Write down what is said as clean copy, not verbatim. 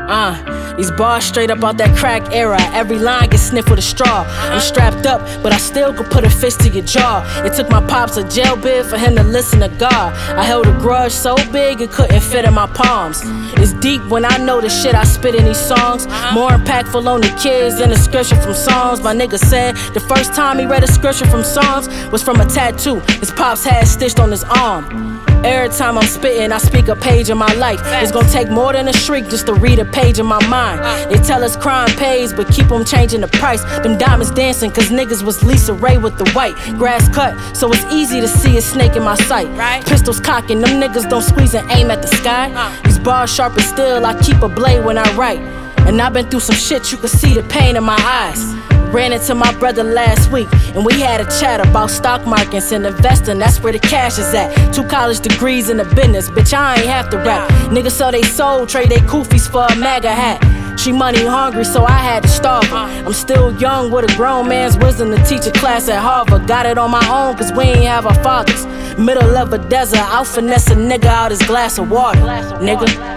These bars straight up out that crack era. Every line gets sniffed with a straw. I'm strapped up, but I still could put a fist to your jaw. It took my pops a jail bid for him to listen to God. I held a grudge so big it couldn't fit in my palms. It's deep when I know the shit I spit in these songs. More impactful on the kids than a scripture from songs. My nigga said the first time he read a scripture from songs was from a tattoo his pops had stitched on his arm. Every time I'm spitting, I speak a page of my life. It's gonna take more than a shriek just to read a page of my mind. They tell us crime pays, but keep them changing the price. Them diamonds dancing, cause niggas was Lisa Ray with the white. Grass cut, so it's easy to see a snake in my sight. Pistols cocking, them niggas don't squeeze and aim at the sky. These bars sharp as steel, I keep a blade when I write. And I've been through some shit, you can see the pain in my eyes. Ran into my brother last week, and we had a chat about stock markets and investing. That's where the cash is at. 2 college degrees in the business, bitch, I ain't have to rap. Niggas sell they soul, trade they koofies for a MAGA hat. She money hungry, so I had to starve her. I'm still young with a grown man's wisdom to teach a class at Harvard. Got it on my own, cause we ain't have our fathers. Middle of a desert, I'll finesse a nigga out his glass of water, nigga.